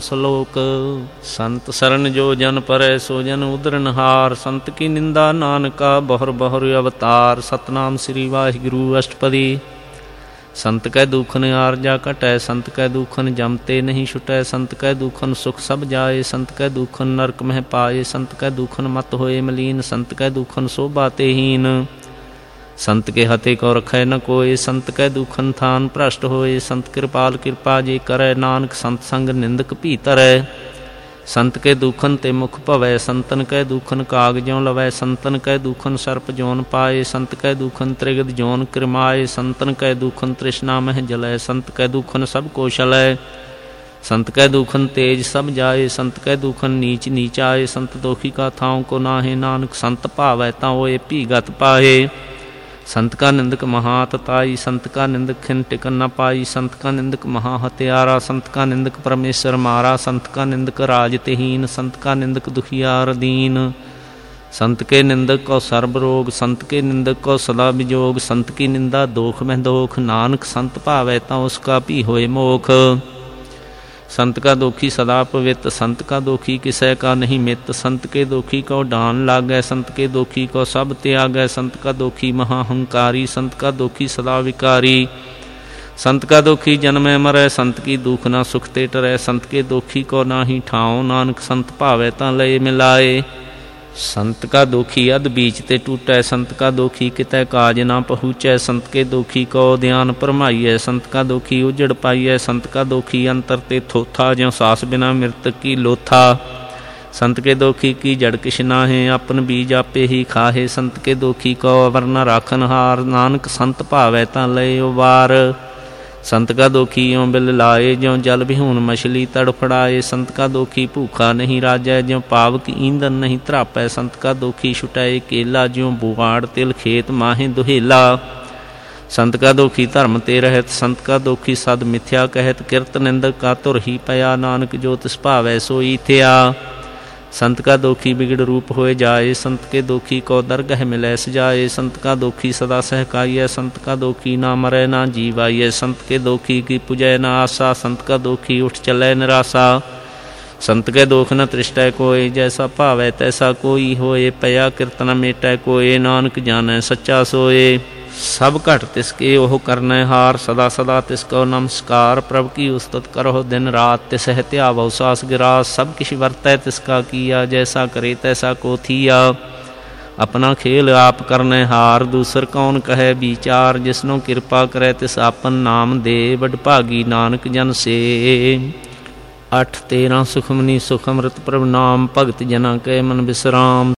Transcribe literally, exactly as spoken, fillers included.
ਸਲੋਕ। ਸੰਤ ਸਰਨ ਜੋ ਜਨ ਪਰੈ ਸੋ ਜਨ ਉਦਰਨਹਾਰ, ਸੰਤ ਕੀ ਨਿੰਦਾ ਨਾਨਕਾ ਬਹੁਰ ਬਹੁਰ ਅਵਤਾਰ। ਸਤਨਾਮ ਸ੍ਰੀ ਵਾਹਿਗੁਰੂ ਅਸ਼ਟਪਦੀ। ਸੰਤ ਕੈ ਦੂਖਨ ਆਰਜਾ ਘਟੈ, ਸੰਤ ਕੈ ਦੂਖਨ ਜਮਤੇ ਨਹੀਂ ਛੁਟੈ। ਸੰਤ ਕੈ ਦੂਖਨ ਸੁਖ ਸਭ ਜਾਏ, ਸੰਤ ਕੈ ਦੂਖਨ ਨਰਕ ਮਹਿ ਪਾਏ। ਸੰਤ ਕੈ ਦੂਖਨ ਮਤ ਹੋਏ ਮਲੀਨ, ਸੰਤ ਕੈ ਦੂਖਨ ਸੋਭਾ ਤੇ ਹੀਨ। ਸੰਤ ਕੇ ਹਤੇ ਕੋ ਰਖੈ ਨ ਕੋਇ, ਸੰਤ ਕੈ ਦੂਖਨ ਥਾਨ ਭ੍ਰਸ਼ਟ ਹੋਏ। ਸੰਤ ਕਿਰਪਾਲ ਕਿਰਪਾ ਜੇ ਕਰੈ, ਨਾਨਕ ਸੰਤ ਸੰਗ ਨਿੰਦਕ ਭੀ ਧਰੈ। ਸੰਤ ਕੇ ਦੂਖਨ ਤੇ ਮੁਖ ਭਵੈ, ਸੰਤਨ ਕੈ ਦੂਖਨ ਕਾਗ ਜਿਉ ਲਵੈ। ਸੰਤਨ ਕੈ ਦੂਖਨ ਸਰਪ ਜੋਨ ਪਾਏ, ਸੰਤ ਕੈ ਦੂਖਨ ਤ੍ਰਿਗਦ ਜੋਨ ਕਿਰਮਾਏ। ਸੰਤਨ ਕੈ ਦੂਖਨ ਤ੍ਰਿਸ਼ਨਾ ਮਹਿ ਜਲੈ, ਸੰਤ ਕੈ ਦੂਖਨ ਸਭ ਕੋ ਛਲੈ। ਸੰਤ ਕੈ ਦੂਖਨ ਤੇਜ ਸਭ ਜਾਏ, ਸੰਤ ਕੈ ਦੂਖਨ ਨੀਚ ਨੀਚ ਆਏ। ਸੰਤ ਦੋਖੀ ਕਾ ਥਾਉ ਕੋ ਨਾਹੇ, ਨਾਨਕ ਸੰਤ ਭਾਵੈ ਤਾਂ ਹੋਏ ਭੀ ਗਤ ਪਾਏ। ਸੰਤ ਕਾ ਨਿੰਦਕ ਮਹਾ ਤਤਾਈ, ਸੰਤ ਕਾ ਨਿੰਦਕ ਖਿਨ ਟਿਕਨ ਨ ਪਾਈ। ਸੰਤ ਕਾ ਨਿੰਦਕ ਮਹਾ ਹਤਿਆਰਾ, ਸੰਤ ਕਾ ਨਿੰਦਕ ਪਰਮੇਸ਼ਰ ਮਾਰਾ। ਸੰਤ ਕਾ ਨਿੰਦਕ ਰਾਜ ਤਹੀਨ, ਸੰਤ ਕਾ ਨਿੰਦਕ ਦੁਖੀਆਰ ਦੀਨ। ਸੰਤ ਕੇ ਨਿੰਦਕ ਕੋ ਸਰਬ ਰੋਗ, ਸੰਤ ਕੇ ਨਿੰਦਕ ਕੋ ਸਦਾ ਵਿਜੋਗ। ਸੰਤ ਕੀ ਨਿੰਦਾ ਦੋਖ ਮਹਿ ਦੋਖ, ਨਾਨਕ ਸੰਤ ਭਾਵੈ ਤਾਂ ਉਸ ਕਾ ਭੀ ਹੋਏ ਮੋਖ। ਸੰਤ ਕਾ ਦੋਖੀ ਸਦਾ ਪਵਿੱਤ, ਸੰਤ ਕਾ ਦੋਖੀ ਕਿਸੈ ਕਾ ਨਹੀਂ ਮਿੱਤ। ਸੰਤ ਕੇ ਦੋਖੀ ਕੋ ਡਾਨ ਲਾਗੈ, ਸੰਤ ਕੇ ਦੋਖੀ ਕੋ ਸਭ ਤਿਆਗੈ। ਸੰਤ ਕਾ ਦੋਖੀ ਮਹਾ ਹੰਕਾਰੀ, ਸੰਤ ਕਾ ਦੋਖੀ ਸਦਾ ਵਿਕਾਰੀ। ਸੰਤ ਕਾ ਦੋਖੀ ਜਨਮੈ ਮਰੈ, ਸੰਤ ਕੀ ਦੁਖ ਨਾ ਸੁਖ ਤੇ ਟਰੈ। ਸੰਤ ਕੇ ਦੋਖੀ ਕੋ ਨਾਹੀ ਠਾਉ, ਨਾਨਕ ਸੰਤ ਭਾਵੈ ਤਾਂ ਲਏ ਮਿਲਾਏ। ਸੰਤ ਕਾ ਦੋਖੀ ਅਧ ਬੀਚ ਤੇ ਟੂਟੈ, ਸੰਤ ਕਾ ਦੋਖੀ ਕਿਤੈ ਕਾਜ ਨਾ ਪਹੁੰਚੈ। ਸੰਤ ਕੇ ਦੋਖੀ ਕੋ ਧਿਆਨ ਭਰਮਾਈਐ, ਸੰਤ ਕਾ ਦੋਖੀ ਉਜੜ ਪਾਈਐ। ਸੰਤ ਕਾ ਦੋਖੀ ਅੰਤਰ ਤੇ ਥੋਥਾ, ਜਿਉ ਸਾਸ ਬਿਨਾ ਮਿਰਤ ਕੀ ਲੋਥਾ। ਸੰਤ ਕੇ ਦੋਖੀ ਕੀ ਜੜ ਕਿਛ ਨਾਹੇ, ਆਪਨ ਬੀਜ ਆਪੇ ਹੀ ਖਾਹੇ। ਸੰਤ ਕੇ ਦੋਖੀ ਕੋ ਅਵਰ ਨ ਰਾਖਨ ਹਾਰ, ਨਾਨਕ ਸੰਤ ਭਾਵੈ ਤਾਂ ਲਏ ਉਬਾਰ। ਸੰਤ ਕਾ ਦੋਖੀ ਇਉ ਬਿਲ ਲਾਏ, ਜਿਉ ਜਲ ਵਿਹੂਨ ਮਛਲੀ ਤੜਫੜਾਏ। ਸੰਤ ਕਾ ਦੋਖੀ ਭੂਖਾ ਨਹੀਂ ਰਾਜੈ, ਜਿਉ ਪਾਵਕ ਈਂਧਨ ਨਹੀਂ ਧਰਾਪੈ। ਸੰਤ ਕਾ ਦੋਖੀ ਛੁਟਾਏ ਕੇਲਾ, ਜਿਉ ਬੁਆੜ ਤਿਲ ਖੇਤ ਮਾਹੇ ਦੁਹੇਲਾ। ਸੰਤ ਕਾ ਦੋਖੀ ਧਰਮ ਤੇ ਰਹਿਤ, ਸੰਤ ਕਾ ਦੋਖੀ ਸਦ ਮਿਥਿਆ ਕਹਿਤ। ਕਿਰਤ ਨਿੰਦਕ ਕਾ ਧੁਰ ਹੀ ਪਿਆ, ਨਾਨਕ ਜੋ ਤਿਸ ਭਾਵੈ ਸੋਈ ਥਿਆ। ਸੰਤ ਕਾ ਦੋਖੀ ਬਿਗੜ ਰੂਪ ਹੋਏ ਜਾਏ, ਸੰਤ ਕੇ ਦੋਖੀ ਕੋ ਦਰਗਹ ਮਿਲੈ ਸਜਾਏ। ਸੰਤ ਕਾ ਦੋਖੀ ਸਦਾ ਸਹਿਕਾਈਐ, ਸੰਤ ਕਾ ਦੋਖੀ ਨਾ ਮਰੈ ਨਾ ਜੀਵਾਈਐ। ਸੰਤ ਕੇ ਦੋਖੀ ਕੀ ਪੁਜੈ ਨਾ ਆਸਾ, ਸੰਤ ਕਾ ਦੋਖੀ ਉਠ ਚੱਲੈ ਨਿਰਾਸਾ। ਸੰਤ ਕੇ ਦੋਖ ਨ ਤ੍ਰਿਸ਼ਟੈ ਕੋਇ, ਜੈਸਾ ਭਾਵੈ ਤੈਸਾ ਕੋਈ ਹੋਏ। ਪਿਆ ਕਿਰਤ ਨ ਮੇਟੈ ਕੋਇ, ਨਾਨਕ ਜਾਣੈ ਸੱਚਾ ਸੋਏ। ਸਭ ਘਟ ਤਿਸ ਕੇ ਉਹ ਕਰਨੈ ਹਾਰ, ਸਦਾ ਸਦਾ ਤਿਸ ਕੋ ਨਮਸਕਾਰ। ਪ੍ਰਭ ਕੀ ਉਸਤਤ ਕਰੋ ਦਿਨ ਰਾਤ, ਤਿਸ ਹੈ ਧਿਆਵੋ ਸਾਸ ਗਿਰਾਸ। ਸਭ ਕਿਛ ਵਰਤੈ ਤਿਸ ਕਾ ਕੀਆ, ਜੈਸਾ ਕਰੇ ਤੈਸਾ ਕੋ ਥੀਆ। ਆਪਣਾ ਖੇਲ ਆਪ ਕਰਨੈ ਹਾਰ, ਦੂਸਰ ਕੌਣ ਕਹੈ ਵਿਚਾਰ। ਜਿਸਨੂੰ ਕਿਰਪਾ ਕਰੈ ਤਿਸ ਆਪਨ ਨਾਮ ਦੇ, ਵਡਭਾਗੀ ਨਾਨਕ ਜਨ ਸੇ। ਅੱਠ ਤੇਰਾਂ ਸੁਖਮਨੀ ਸੁਖ ਅੰਮ੍ਰਿਤ ਪ੍ਰਭ ਨਾਮ, ਭਗਤ ਜਨਾਂ ਕੈ ਮਨ ਬਿਸਰਾਮ।